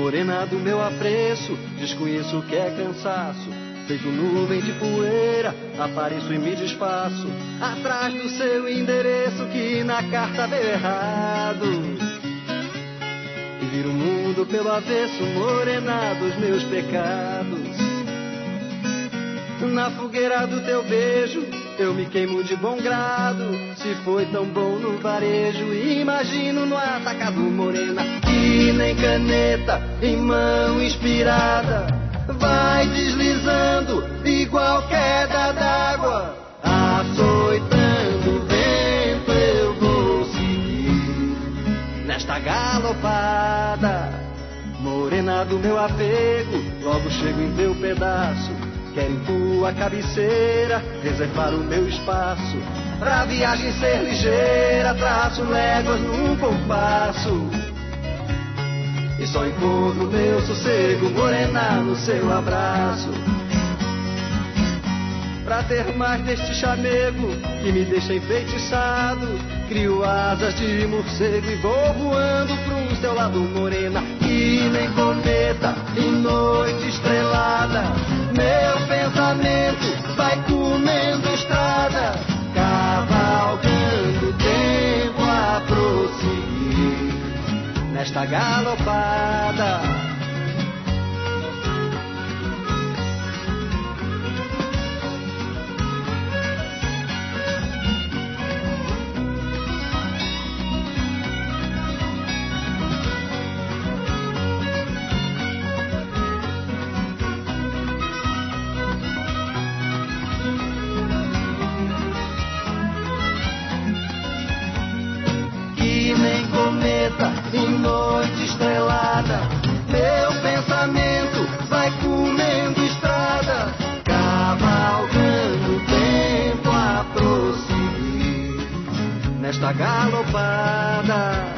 Morena do meu apreço, desconheço o que é cansaço. Feito nuvem de poeira, apareço e me desfaço atrás do seu endereço que na carta veio errado. E viro o mundo pelo avesso, morena dos meus pecados. Na fogueira do teu beijo, eu me queimo de bom grado. Se foi tão bom no varejo, imagino no atacado, morena. Que nem caneta em mão inspirada, vai deslizando igual queda d'água. Açoitando o vento eu vou seguir nesta galopada. Morena do meu apego, logo chego em teu pedaço. Quero em tua cabeceira reservar o meu espaço. Pra viagem ser ligeira, traço léguas num compasso. E só encontro meu sossego, morena, no seu abraço. Pra ter mais deste chamego que me deixa enfeitiçado, crio asas de morcego e vou voando pro teu lado, morena. Que nem cometa em noite estrelada, meu pensamento vai comendo estrada, cavalgando o tempo a prosseguir nesta galopada. Em noite estrelada, meu pensamento vai comendo estrada, cavalgando o tempo a prosseguir nesta galopada.